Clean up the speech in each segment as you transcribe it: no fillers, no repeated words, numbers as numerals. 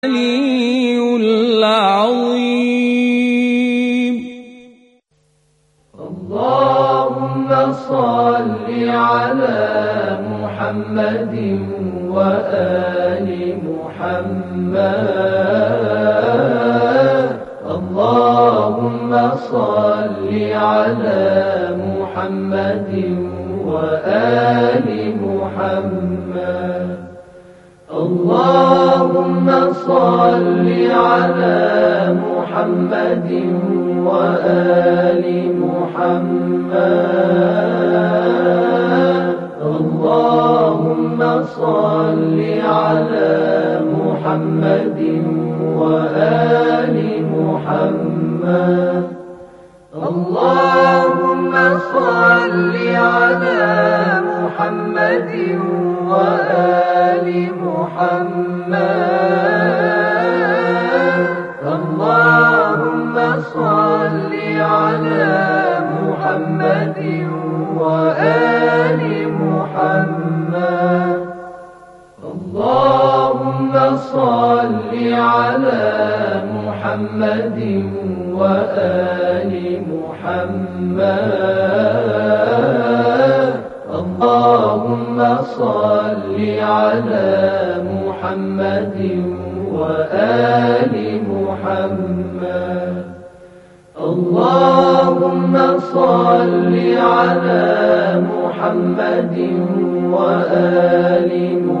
العلي العظيم. اللهم صل على محمد وآل محمد. اللهم صل على محمد وآل محمد. اللهم صل على محمد وآل محمد. اللهم صل على محمد وآل محمد. اللهم صل على محمد وآل محمد. اللهم صل على محمد وآل محمد. اللهم صل على محمد وآل محمد. اللهم صل على محمد وآل محمد. اللهم صل على محمد وآل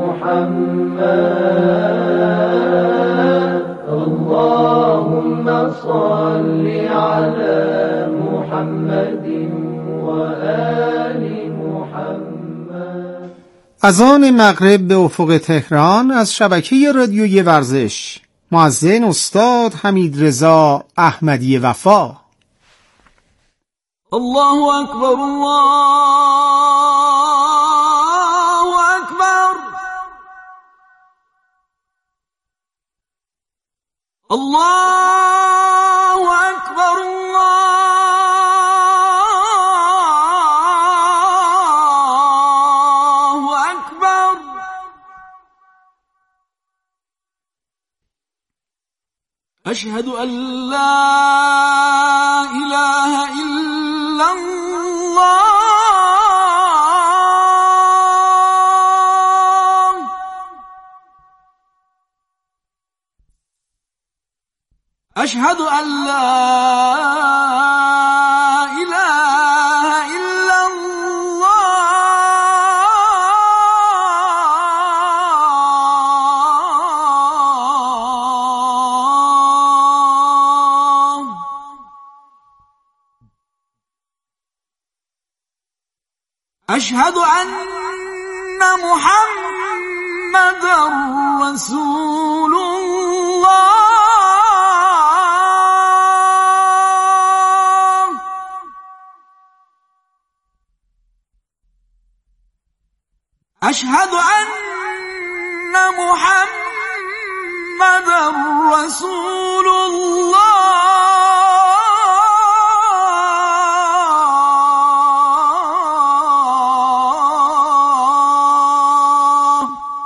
محمد. اللهم صل على محمد وآل محمد. اذان مغرب به افق تهران از شبکه رادیویی ورزش. مؤذن استاد حمیدرضا احمدی وفا. الله أكبر الله أكبر. الله أكبر الله أكبر. أشهد أن لا إله إلا الله. أشهد أن لا إله إلا الله. أشهد أن محمدًا رسول الله. أشهد أن محمدًا رسول الله.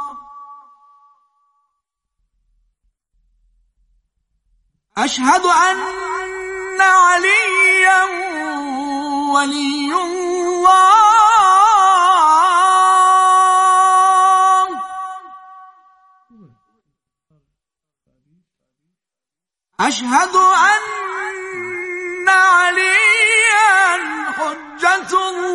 أشهد أن عليًا ولي الله. أشهد أن عليًا حجة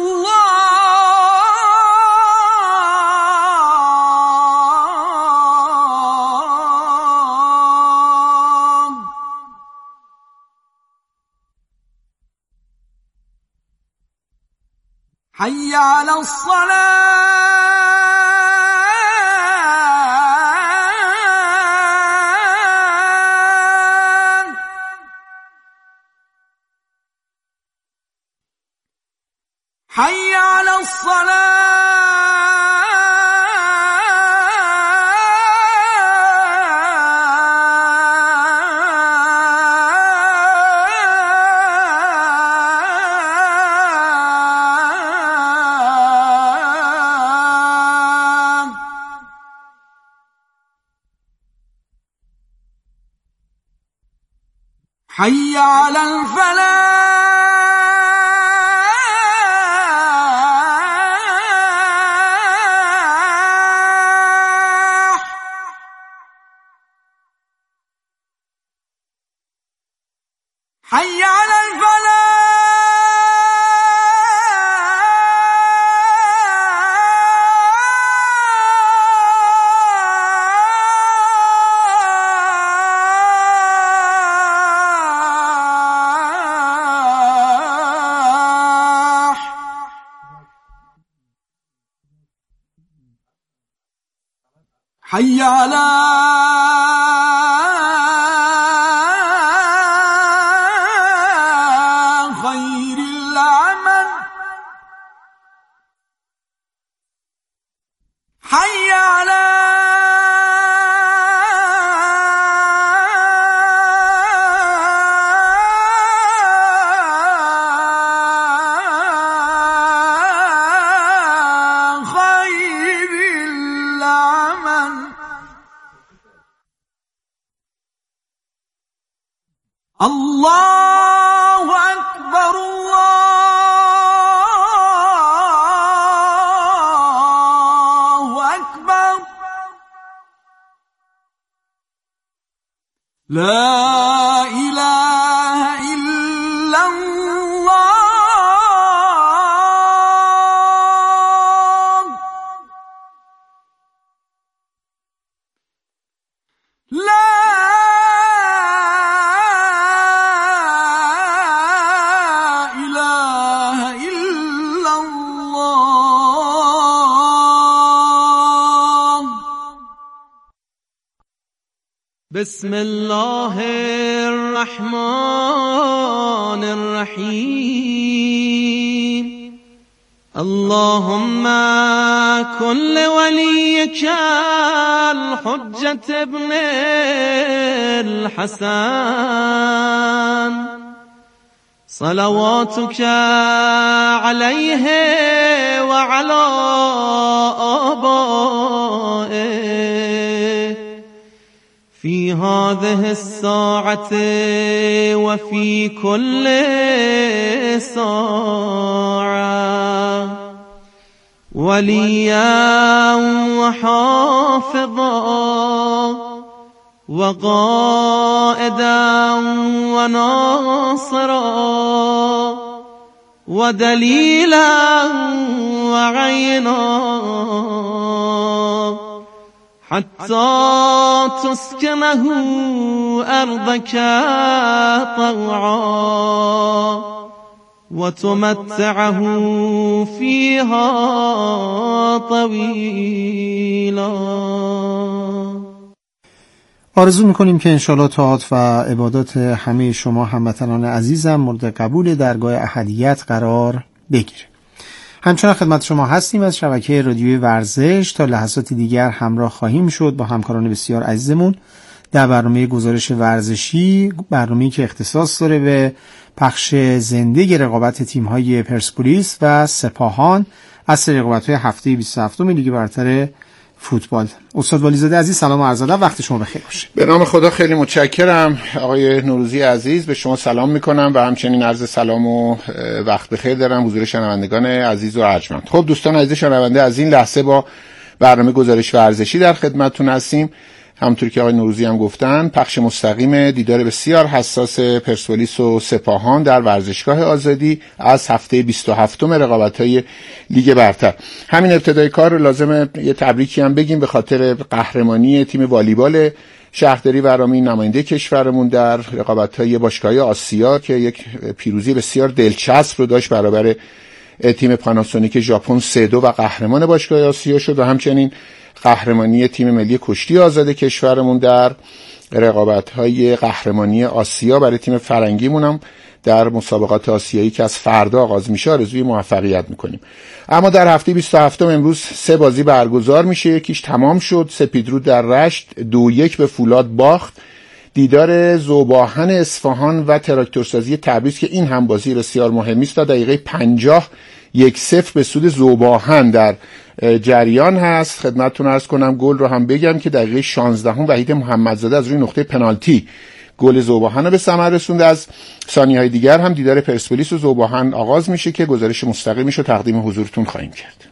الله. حي على الصلاة. حي على الصلاة. حي على الفلاح حي على الفلاح حي على خير العمل حي على خير العمل الله أكبر الله أكبر لا إله إلا الله لا بسم الله الرحمن الرحيم اللهم كن لوليك الحجة ابن الحسن صلواتك عليه وعلى آبائه في هذه الساعة وفي كل ساعة وليا وحافظا وقائدا وناصرا ودليلا وعينا حتى تسكنه أرضك طوعا وتمتعه فيها طويلا. آرزو میکنیم که انشالله طاعات و عبادات همه شما هموطنان عزیزم مورد قبول درگاه احدیت قرار بگیره. همچنان خدمت شما هستیم از شبکه رادیوی ورزش. تا لحظات دیگر همراه خواهیم شد با همکاران بسیار عزیزمون در برنامه گزارش ورزشی، برنامه‌ای که اختصاص داره به پخش زنده رقابت تیم‌های پرسپولیس و سپاهان از رقابت‌های هفته 27 لیگ برتر فوتبال. استاد والیزاده عزیز سلام و عرض ادب، وقت شما بخیر باشه. به نام خدا خیلی متشکرم آقای نوروزی عزیز، به شما سلام میکنم و همچنین عرض سلام و وقت بخیر دارم حضور شنوندگان عزیز و ارجمند. خب دوستان عزیز شنونده، از این لحظه با برنامه گزارش ورزشی در خدمتتون هستیم. همونطور که آقای نوروزی هم گفتن، پخش مستقیم دیدار بسیار حساس پرسپولیس و سپاهان در ورزشگاه آزادی از هفته 27 رقابت‌های لیگ برتر. همین ابتدای کار لازمه یه تبریکی هم بگیم به خاطر قهرمانی تیم والیبال شهرداری ورامین نماینده کشورمون در رقابت‌های باشگاه‌های آسیا که یک پیروزی بسیار دلچسب رو داشت برابر تیم پاناسونیک ژاپن 3-2 و قهرمان باشگاه آسیا شد و همچنین قهرمانی تیم ملی کشتی آزاد کشورمون در رقابت‌های قهرمانی آسیا برای تیم فرنگیمون هم در مسابقات آسیایی که از فردا آغاز میشه آرزوی موفقیت میکنیم. اما در هفته 27 امروز 3 بازی برگزار میشه. یکیش تمام شد، سپیدرود در رشت 2-1 به فولاد باخت. دیدار ذوباهن اصفهان و تراکتورسازی تبریز که این هم بازی بسیار مهمی است، تا دقیقه 50 1-0 به سود ذوباهن در جریان هست. خدمتتون عرض کنم گل رو هم بگم که دقیقه 16 وحید محمدزاده از روی نقطه پنالتی گل ذوباهن رو به ثمر رسونده. از ثانیه‌های دیگر هم دیدار پرسپولیس و ذوباهن آغاز میشه که گزارش مستقیمش رو تقدیم حضورتون خواهیم کرد.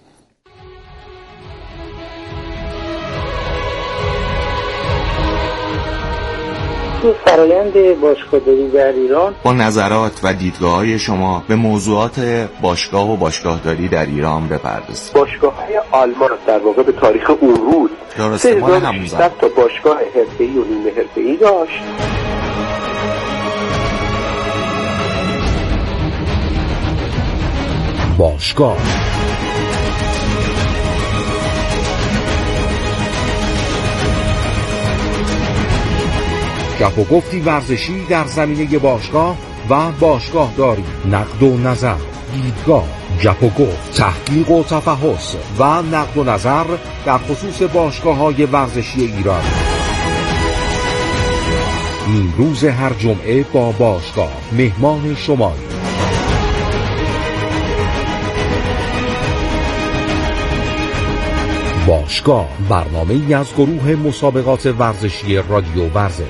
تو فرایند باشگاهداری در ایران با نظرات و دیدگاه‌های شما به موضوعات باشگاه و باشگاهداری در ایران بپردازید. باشگاه‌های آلمان در واقع به تاریخ اون روز در استعمال همون زمان تا باشگاه حرفه‌ای و نیمه حرفه‌ای داشت. باشگاه گپ و گفتی ورزشی در زمینه باشگاه و باشگاه داری، نقد و نظر، دیدگاه، گپ و گفت، تحقیق و تفحص و نقد و نظر در خصوص باشگاه‌های ورزشی ایران. این روز هر جمعه با باشگاه مهمان شمایی. باشگاه برنامه‌ای از گروه مسابقات ورزشی رادیو ورزش.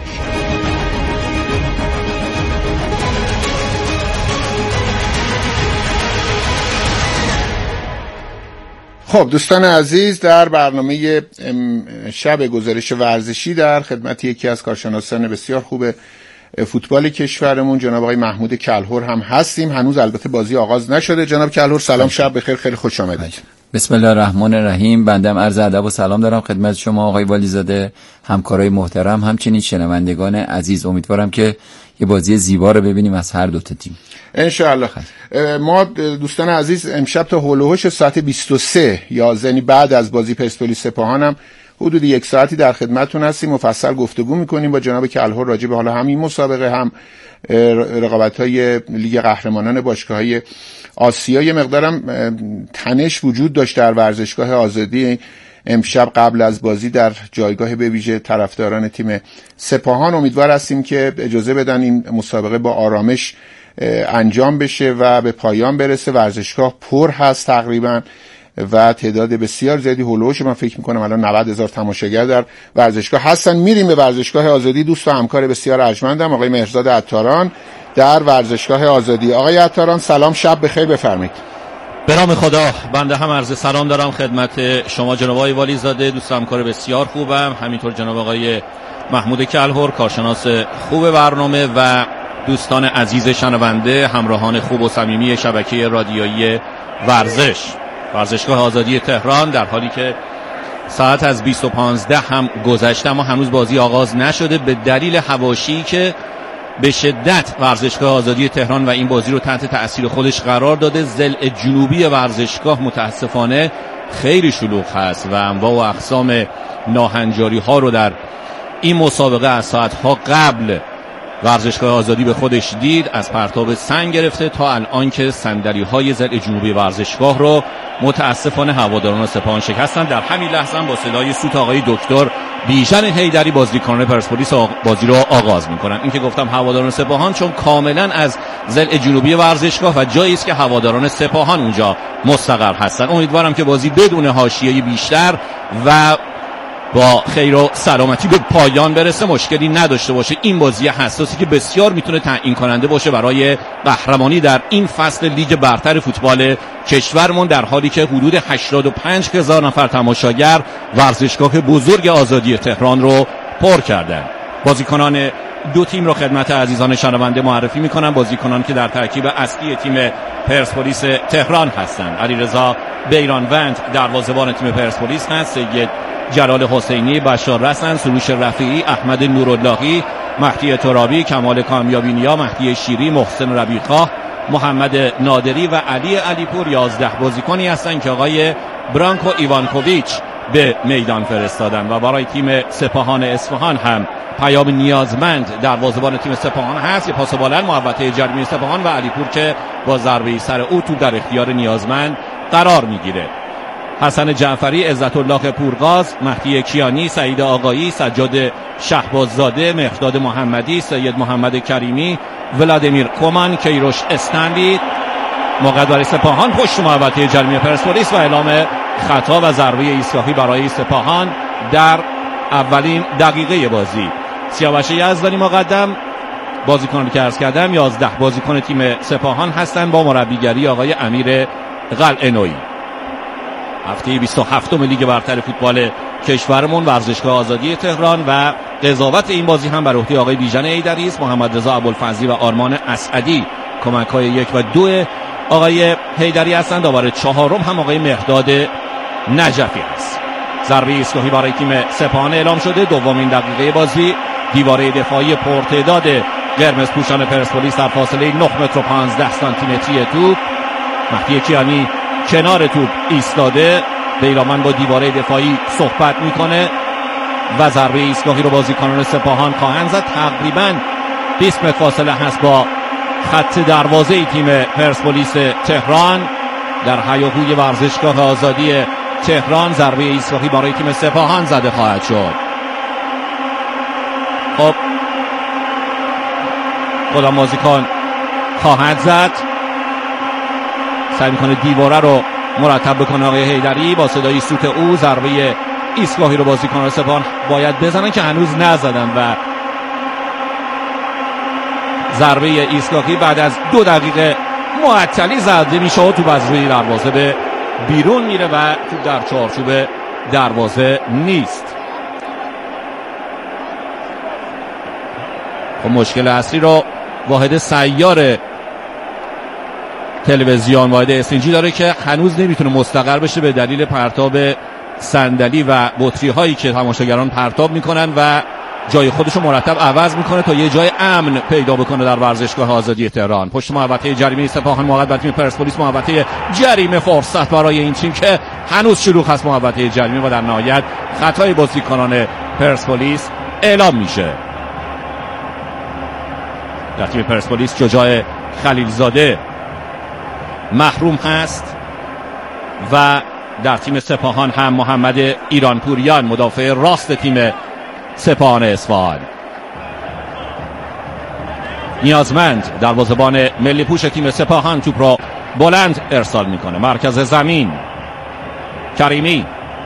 خب دوستان عزیز، در برنامه شب گزارش ورزشی در خدمت یکی از کارشناسان بسیار خوب فوتبال کشورمون جناب آقای محمود کلهر هم هستیم. هنوز البته بازی آغاز نشده. جناب کلهر سلام، شب بخیر، خیلی خوش آمدید. بسم الله الرحمن الرحیم. بنده عرض ادب و سلام دارم خدمت شما آقای والیزاده، همکارای محترم، همچنین شنوندگان عزیز. امیدوارم که یه بازی زیبا رو ببینیم از هر دو تا تیم ان شاء الله. ما دوستان عزیز امشب تا هول و هوش ساعت 23 یعنی بعد از بازی پرسپولیس سپاهان هم حدود یک ساعتی در خدمتتون هستیم. مفصل گفتگو میکنیم با جناب کلهر راجع به حالا همین مسابقه، هم رقابت‌های لیگ قهرمانان باشگاه‌های آسیا. یه مقدارم تنش وجود داشت در ورزشگاه آزادی امشب قبل از بازی در جایگاه به ویژه طرفداران تیم سپاهان. امیدوار هستیم که اجازه بدن این مسابقه با آرامش انجام بشه و به پایان برسه. ورزشگاه پر هست تقریبا و تعداد بسیار زیادی هولوش، من فکر میکنم الان 90,000 تماشاگر در ورزشگاه هستن. میریم به ورزشگاه آزادی. دوست و همکار بسیار ارجمندم آقای مهرزاد عطاران در ورزشگاه آزادی. آقای عطاران سلام، شب بخیر، بفرمایید. به نام خدا، بنده هم عرض سلام دارم خدمت شما جناب آقای والیزاده، دوست و همکار بسیار خوبم، همینطور جناب آقای محمود کلهر کارشناس خوب برنامه و دوستان عزیز شنونده، همراهان خوب و صمیمی شبکه رادیویی ورزشگاه آزادی تهران. در حالی که ساعت از 20:15 هم گذشته اما هنوز بازی آغاز نشده به دلیل حواشی که به شدت ورزشگاه آزادی تهران و این بازی رو تحت تأثیر خودش قرار داده. ضلع جنوبی ورزشگاه متاسفانه خیلی شلوغ هست و انواع و اقسام ناهنجاری ها رو در این مسابقه از ساعتها قبل ورزشگاه آزادی به خودش دید، از پرتاب سنگ گرفته تا الان که صندلی های ضلع جنوبی ورزشگاه رو متاسفانه هواداران سپاهان شکستن. در همین لحظه با صدای سوت آقای دکتر بیژن حیدری بازیکنان پرسپولیس بازی رو آغاز میکنن. این که گفتم هواداران سپاهان چون کاملا از ضلع جنوبی ورزشگاه و جایی است که هواداران سپاهان اونجا مستقر هستن. امیدوارم که بازی بدون حاشیه بیشتر و با خیر و سلامتی به پایان برسه، مشکلی نداشته باشه. این بازی حساسی که بسیار میتونه تعیین کننده باشه برای قهرمانی در این فصل لیگ برتر فوتبال کشورمون، در حالی که حدود 85,000 نفر تماشاگر ورزشگاه بزرگ آزادی تهران رو پر کردن. بازیکنان دو تیم رو خدمت عزیزان شنونده معرفی میکنم. بازیکنان که در ترکیب اصلی تیم پرسپولیس تهران هستند: علیرضا بیرانوند دروازه‌بان تیم پرسپولیس هست، سید جلال حسینی، بشار رسن، سروش رفیعی، احمد نوراللهی، مهدی ترابی، کمال کامیابی نیا، مهدی شیری، محسن ربیع‌خواه، محمد نادری و علی علیپور 11 بازیکنی هستند که آقای برانکو ایوانکوویچ به میدان فرستادن. و برای تیم سپاهان اصفهان هم پیام نیازمند دروازه‌بان تیم سپاهان هست. یه پاس بلند محوطه جریمه سپاهان و علیپور که با ضربه سر او توپ در اختیار نیازمند قرار میگیره. حسن جعفری، عزت الله پورغاز، مهدی کیانی، سعید آقایی، سجاد شهباززاده، مهرداد محمدی، سید محمد کریمی، ولادیمیر کومان، کیروش استنلی. موقع برای سپاهان پشت محوطه جریمه پرسپولیس و اعلام خطا و ضربه ایستگاهی برای سپاهان در اولین دقیقه بازی. سیاوش یزدانی مقدم بازیکنانی که عرض کردم 11 بازیکن تیم سپاهان هستند با مربیگری آقای امیر قلعه‌نویی. هفته 27 لیگ برتر فوتبال کشورمون ورزشگاه آزادی تهران و قضاوت این بازی هم بر عهده آقای بیژن ایدری است. محمد رضا ابوالفضلی و آرمان اسعدی کمک‌های 1 و 2 آقای حیدری هستند. داور چهارم هم آقای مهداد نجفی است. ضربه ایستگاهی برای تیم سپاهان اعلام شده. دومین دقیقه بازی. دیواره دفاعی پرتعداد قرمز پوشان پرسپولیس در فاصله 9 متر و 15 سانتی متری توپ. مهدی کیانی کنار توپ ایستاده. بیرامن با دیواره دفاعی صحبت میکنه و ضربه ایستگاهی رو بازیکنان سپاهان خواهند زد. تقریبا 20 متر فاصله هست با خط دروازه تیم پرسپولیس تهران در هیاهوی ورزشگاه آزادی تهران. ضربه ایستگاهی برای تیم سپاهان زده خواهد شد. خب کدام بازیکن خواهد زد؟ سعی میکنه دیواره رو مرتب بکنه آقای حیدری. با صدای سوت او ضربه ایستگاهی رو بازیکنان سپاهان باید بزنن که هنوز نزدن و ضربه ایستگاهی بعد از 2 دقیقه معطلی زده میشه و توپ از روی دروازه به بیرون میره و توپ در چارچوب دروازه نیست. خب مشکل اصلی رو واحد سیار تلویزیون واحد اسنجی داره که هنوز نمیتونه مستقر بشه به دلیل پرتاب صندلی و بطری هایی که تماشاگران پرتاب میکنن و جای خودش رو مرتب عوض میکنه تا یه جای امن پیدا بکنه در ورزشگاه آزادی تهران. پشت محوطه جریمه سپاهان موقت بر تیم پرسپولیس. محوطه جریمه فرصت برای این تیم که هنوز شلوغ هست محوطه جریمه و در نهایت خطای بازیکنان پرسپولیس اعلام میشه. در تیم پرسپولیس شجاع خلیلزاده محروم هست و در تیم سپاهان هم محمد ایرانپوریان مدافع راست تیم سپاهان اصفهان. نیازمند دروازه‌بان ملی پوش تیم سپاهان توپ را بلند ارسال میکنه. مرکز زمین کریمی،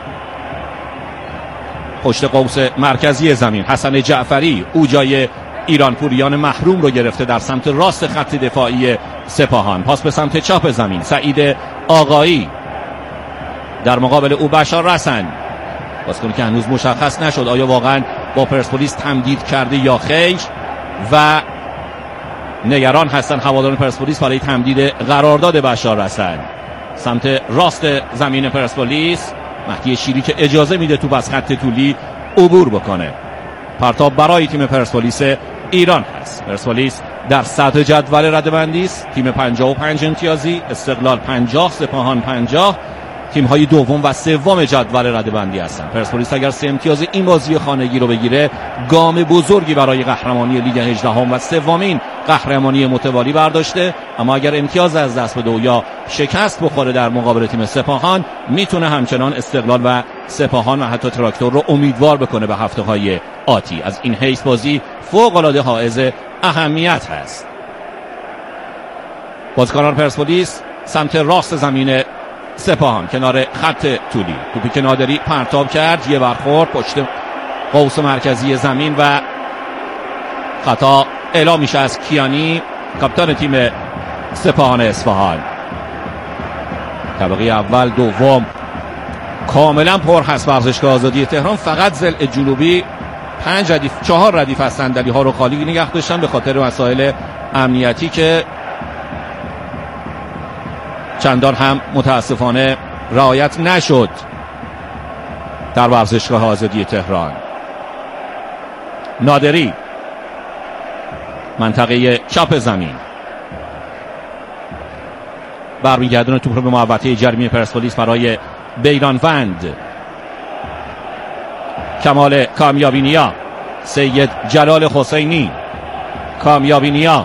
پشت قوس مرکزی زمین حسن جعفری او جای ایرانپوریان محروم رو گرفته در سمت راست خط دفاعی سپاهان. پاس به سمت چپ زمین سعید آقایی، در مقابل او بشار رسن، بازیکنی که هنوز مشخص نشد آیا واقعا با پرسپولیس تمدید کرده یا خیر و نگران هستن هواداران پرسپولیس برای تمدید قرارداد بشار رسن. سمت راست زمین پرسپولیس مهدی شیری که اجازه میده توپ از خط طولی عبور بکنه. پرتاب برای تیم پرسپولیس ایران هست. پرسپولیس در صدر جدول رده‌بندی است. تیم 55 امتیازی، استقلال 50، سپاهان 50. تیم‌های دوم و سوم جدول رده‌بندی هستند. پرسپولیس اگر 3 امتیاز این بازی خانگی رو بگیره گام بزرگی برای قهرمانی لیگ 18 و سومین قهرمانی متوالی برداشته، اما اگر امتیاز از دست بده یا شکست بخوره در مقابل تیم سپاهان میتونه همچنان استقلال و سپاهان و حتی تراکتور رو امیدوار بکنه به هفته‌های آتی. از این حیث بازی فوق‌العاده حائز اهمیت هست. بازیکنان پرسپولیس سمت راست زمین سپاهان کنار خط طولی، توپی که نادری پرتاب کرد، یه برخورد پشت قوس مرکزی زمین و خطا اعلام میشه از کیانی کاپیتان تیم سپاهان اصفهان. طبقه اول دوم کاملا پر هست ورزشگاه آزادی تهران، فقط ضلع جنوبی 4 ردیف از صندلی ها رو خالی نگه داشتن به خاطر مسائل امنیتی که چندان هم متاسفانه رعایت نشد در ورزشگاه آزادی تهران. نادری منطقه چپ زمین برمیگردونه توپ رو به محوطه جریمه پرسپولیس برای بیرانوند. کمال کامیابی نیا، سید جلال حسینی، کامیابی نیا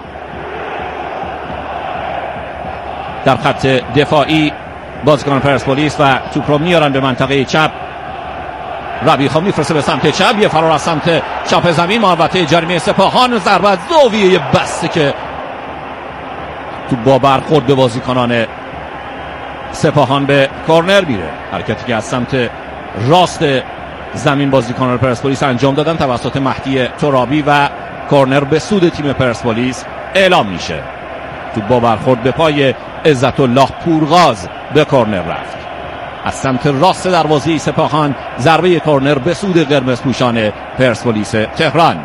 در خط دفاعی بازیکن پرسپولیس و توپ رو میارن به منطقه چپ. ربیخا میفرسته به سمت چپ، یه فرار از سمت چپ زمین، محوطه جریمه سپاهان، ضربه زاویه بسته که توپ با برخورد به بازیکنان سپاهان به کورنر میره. حرکتی که از سمت راست زمین بازیکنان پرسپولیس انجام دادن توسط مهدی ترابی و کورنر به سود تیم پرسپولیس اعلام میشه. تو با برخورد به پای عزت الله پورغاز به کورنر رفت. از سمت راست دروازه سپاهان ضربه کورنر به سود قرمز پوشان پرسپولیس تهران.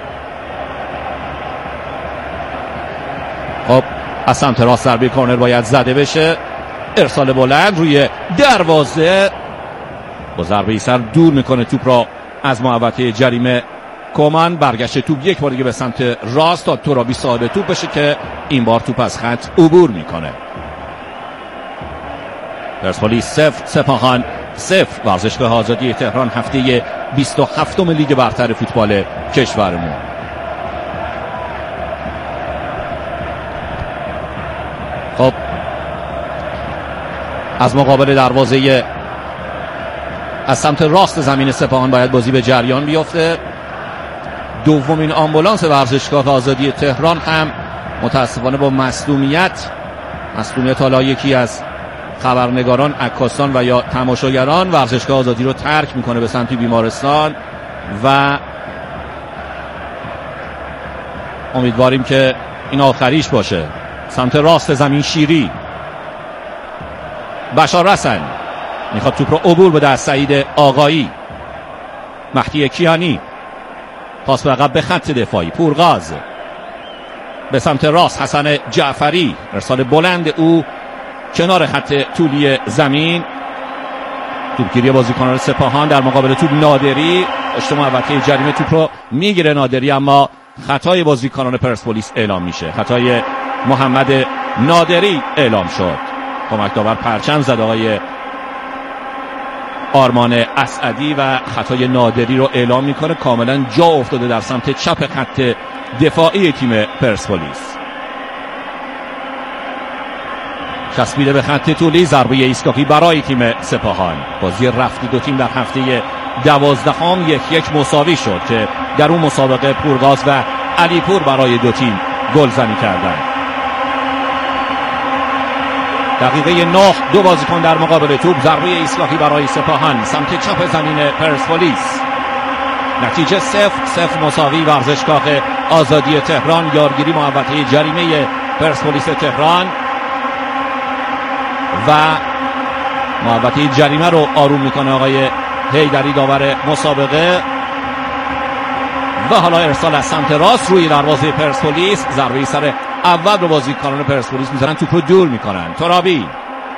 خب از سمت راست ضربه کورنر باید زده بشه. ارسال بلند روی دروازه، با ضربه سر دور میکنه توپ را از محوطه جریمه. کومان برگشت توپ یک بار دیگه به سمت راست تا ترابی صاحب توپ بشه که این بار توپ از خط عبور میکنه. پرسپولیس 0 سپاهان 0. ورزشگاه آزادی تهران هفته 27 لیگ برتر فوتبال کشورمون. خب از مقابل دروازه از سمت راست زمین سپاهان باید بازی به جریان بیفته. دومین آمبولانس ورزشگاه آزادی تهران هم متاسفانه با مصدومیت حالا یکی از خبرنگاران، عکاسان و یا تماشاگران ورزشگاه آزادی رو ترک میکنه به سمت بیمارستان و امیدواریم که این آخریش باشه. سمت راست زمین شیری، بشار رسن میخواد توپ رو عبور بده از سعید آقایی. مهدی کیانی پاس به عقب به خط دفاعی. پورغاز به سمت راست، حسن جعفری ارسال بلند او کنار خط طولی زمین. توپگیری بازیکنان سپاهان در مقابل توپ نادری، پشت محوطه جریمه توپ رو میگیره نادری، اما خطای بازیکنان پرسپولیس اعلام میشه. خطای محمد نادری اعلام شد. کمک داور پرچم زد آقای آرمان اسعدی و خطای نادری رو اعلام میکنه. کاملا جا افتاده در سمت چپ خط دفاعی تیم پرسپولیس. چسبیده به خط طولی، ضربه ایستگاهی برای تیم سپاهان. بازی رفتی دو تیم در هفته 12 1-1 مساوی شد که در اون مسابقه پورغاز و علیپور برای دو تیم گلزنی کردند. دقیقه 9 دو بازیکن در مقابل توپ، ضربه ایستگاهی برای سپاهان سمت چپ زمین پرسپولیس. نتیجه 0-0 مساوی. ورزشگاه آزادی تهران یارگیری محوطه جریمه پرسپولیس تهران و محوطه جریمه رو آروم میکنه آقای حیدری داور مسابقه. و حالا ارسال از سمت راست روی دروازه پرسپولیس، ضربه سر اول رو بازیکنان پرسپولیس میزنن، توپ رو دور میکنن. ترابی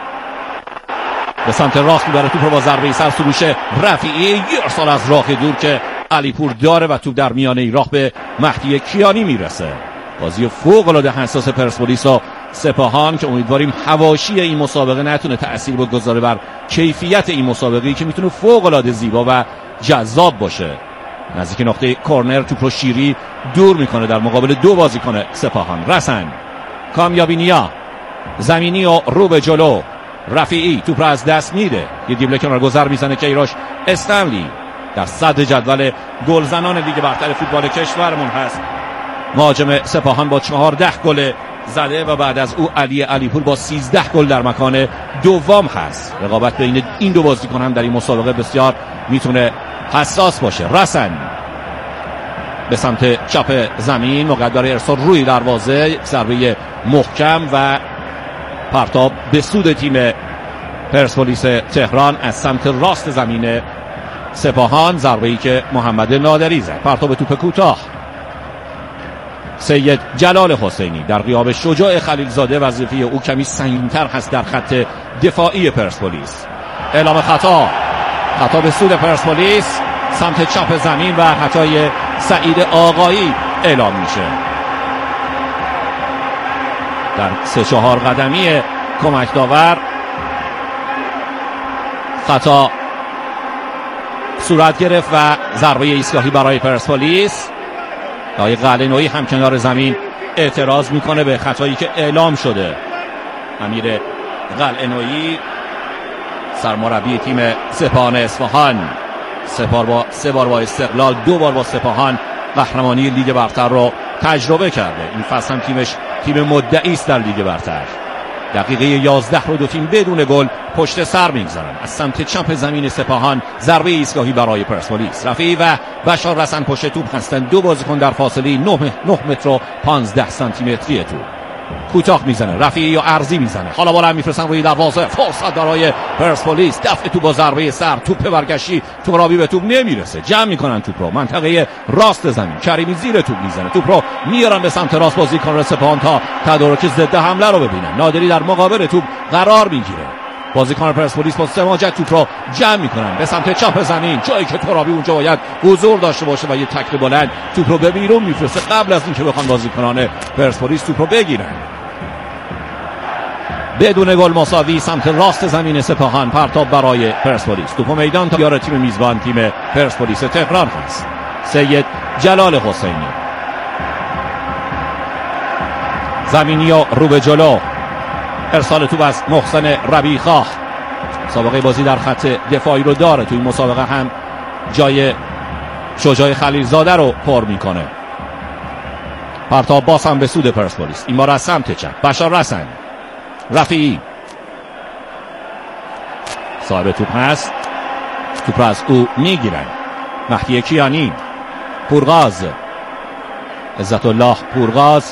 به سمت راست میبره توپ رو با ضربه سر سروش رفیعی، ارسال از راه دور که علیپور داره و توپ در میانه راه به مهدی کیانی میرسه. بازی فوق العاده حساس پرسپولیس و سپاهان که امیدواریم حواشی این مسابقه نتونه تأثیر بگذاره بر کیفیت این مسابقه که میتونه فوق العاده زیبا و جذاب باشه. نزدیک نقطه کورنر توپ رو شیری دور میکنه در مقابل دو بازیکن سپاهان. رسن، کامیابی نیا، زمینی و رو به جلو. رفیعی توپ رو از دست میده، یه دیبله کنار گذر میزنه که ایراش استنلی در صدر جدول گلزنان لیگ برتر فوتبال کشورمون هست. مهاجم سپاهان با 14 گل زده و بعد از او علی علیپور با 13 گل در مکان دوم هست. رقابت بین این دو بازیکن هم در این مسابقه بسیار میتونه حساس باشه. رسن به سمت چپ زمین موقع برای ارسال روی دروازه، ضربه محکم و پرتاب به سود تیم پرسپولیس تهران از سمت راست زمین سپاهان. ضربه‌ای که محمد نادری زد، پرتاب توپ کوتاه. سید جلال حسینی در غیاب شجاع خلیلزاده، وظیفه او کمی سنگین‌تر هست در خط دفاعی پرسپولیس. اعلام خطا به سود پرسپولیس سمت چپ زمین و خطای سعید آقایی اعلام میشه. در 3-4 قدمی کمک داور خطا صورت گرفت و ضربه ایستگاهی برای پرسپولیس. آقای قلعه‌نویی هم کنار زمین اعتراض میکنه به خطایی که اعلام شده. امیر قلعه‌نویی سرمربی تیم سپاهان اصفهان، 3 بار با استقلال، 2 بار با سپاهان قهرمانی لیگ برتر رو تجربه کرده. این فصل هم تیمش تیم مدعی است در لیگ برتر. دقیقه 11 رو دو تیم بدون گل پشت سر میگذارن. از سمت چپ زمین سپاهان ضربه ایستگاهی برای پرسپولیس. رفیعی و بشار رسن پشت توپ هستند. دو بازیکن در فاصله 9 متر و 15 سانتی متری توپ. کوتاه میزنه رفیعی یا عرضی میزنه. حالا بالا میفرستن روی دروازه. فرصت برای پرسپولیس. دفع توپ با ضربه سر. توپ برگشتی. ترابی به توپ نمیرسه. جمع میکنن توپ رو منطقه راست زمین. کریمی زیر توپ میزنه. توپ رو میارن به سمت راست بازیکن سپاهان تا تدارک ضد حمله رو ببینن. نادری در مقابل توپ قرار میگیره. بازیکن پرسپولیس با سماجت توپ رو جمع میکنن به سمت چپ زمین، جایی که ترابی اونجا باید حضور داشته باشه و یه تکل بلند توپ رو به بیرون میفرسته قبل از اینکه بخوان بازیکنان پرسپولیس توپ رو بگیرن. بدون گل مساوی سمت راست زمین سپاهان. پرتاب برای پرسپولیس. توپ میدان تا یار تیم میزبان تیم پرسپولیس تهران هست. سید جلال حسینی. زمینی رو به جلو. ارسال توپ از محسن ربیخا. سابقه بازی در خط دفاعی رو داره. توی مسابقه هم جای شجاع خلیلزاده رو پر میکنه. پرتاب باز هم به سود پرسپولیس. این بار از سمت چپ. بشار رسن. رفیعی صاحب توپ هست. توپ از او میگیرن. مهدی کیانی. پورغاز. عزت الله پورغاز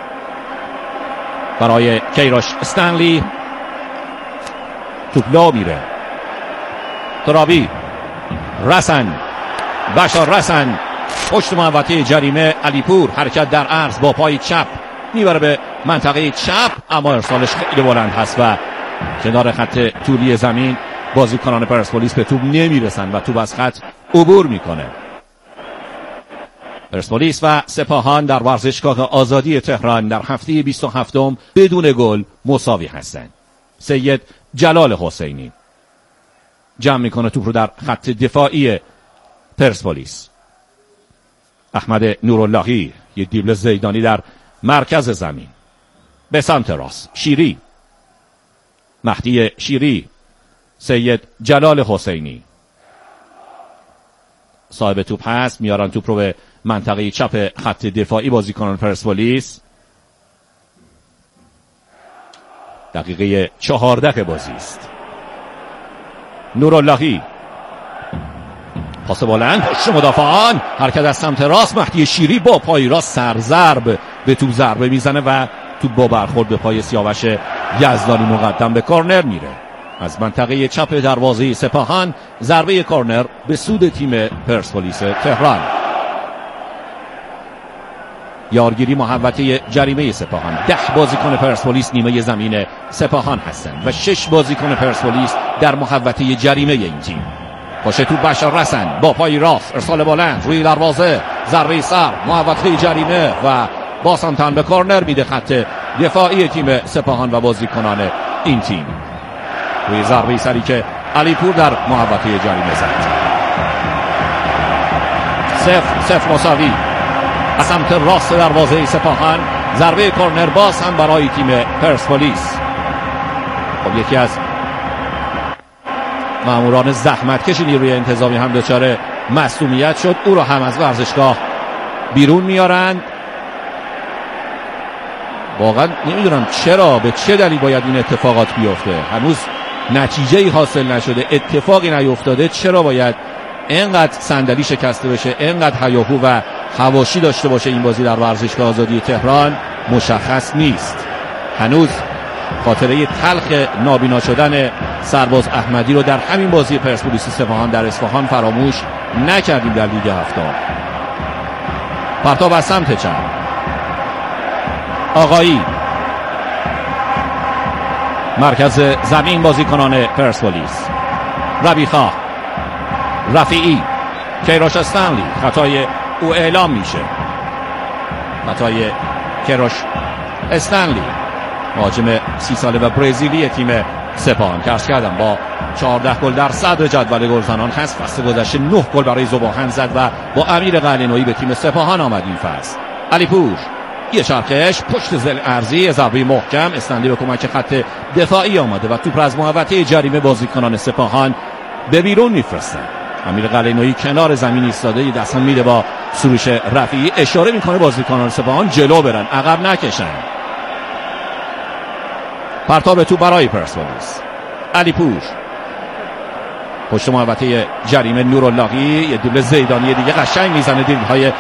برای کیروش استنلی. توپ لو میره. ترابی. رسن. بشار رسن پشت محوطه جریمه. علیپور حرکت در عرض با پای چپ میبره به منطقه چپ اما ارسالش خیلی بلند هست و کنار خط طولی زمین بازیکنان پرسپولیس به توپ نمیرسن و توپ از خط عبور میکنه. پرسپولیس و سپاهان در ورزشگاه آزادی تهران در هفته 27 بدون گل مساوی هستند. سید جلال حسینی جمع میکنه توپ رو در خط دفاعی پرسپولیس. احمد نوراللهی یه دیبل زیدانی در مرکز زمین به سمت راست. شیری. مهدی شیری. سید جلال حسینی صاحب توپ هست. میارن توپ رو به منطقه چپ خط دفاعی بازیکنان پرسپولیس. دقیقه 14 بازی است. نوراللهی پاس بلند پشت مدافعان. حرکت از سمت راست. مهدی شیری با پای راست سرضرب به توپ ضربه میزنه و توپ با برخورد به پای سیاوش یزدانی مقدم به کورنر میره. از منطقه چپ دروازه سپاهان ضربه کورنر به سود تیم پرسپولیس تهران. یارگیری محوطه جریمه سپاهان. 10 بازیکن پرسپولیس نیمه زمین سپاهان هستند و 6 بازیکن پرسپولیس در محوطه جریمه این تیم. پشت توپ بشار رسن با پای راست. ارسال بلند روی دروازه. ضربه سر محوطه جریمه و باسمتن به کورنر میده خط دفاعی تیم سپاهان و بازیکنان این تیم. روی ضربه سری که علیپور در محوطه جریمه زد. 0-0 مساوی. از سمت راست دروازه سپاهان ضربه کورنر باز هم برای تیم پرسپولیس. خب یکی از ماموران زحمتکش نیروی انتظامی هم دچار مصدومیت شد. او رو هم از ورزشگاه بیرون میارند. واقعا نمیدونم چرا به چه دلیل باید این اتفاقات بیفته. هنوز نتیجه‌ای حاصل نشده، اتفاقی نیفتاده. چرا باید اینقدر صندلی شکسته بشه، اینقدر هیاهو و حواشی داشته باشه این بازی در ورزشگاه آزادی تهران مشخص نیست. هنوز خاطره تلخ نابینا شدن سرباز احمدی رو در همین بازی پرسپولیس سپاهان در اصفهان فراموش نکردیم در لیگ هفتم. پرتاب از سمت چپ. آقایی مرکز زمین بازیکنان پرسپولیس. ربیخا. رفیعی. کیروش استنلی. خطای او اعلام میشه. خطای کیروش استنلی مهاجم 30 ساله و برزیلی تیم سپاهان که عرض کردم با 14 گل در صدر جدول گلزنان هست. فصل گذشته 9 گل برای ذوباهن زد و با امیر قلعه‌نویی به تیم سپاهان آمد این فصل. علیپور یه چرخش پشت زل ارضی. ضربه محکم. استنلی به کمک خط دفاعی آمده و توپ از محوطه جریمه بازیکنان سپاهان به بیرون میفرستن. امیر قلعه‌نویی کنار زمین ایستاده، یه دست هم میده با سروش رفیعی. اشاره میکنه بازیکنان سپاهان جلو برن، عقب نکشن. پرتاب تو برای پرسپولیس. علی پور پشت محوطه جریمه، نوراللهی یه دوبل زیدانی دیگه قشنگ میزنه، دریبل‌های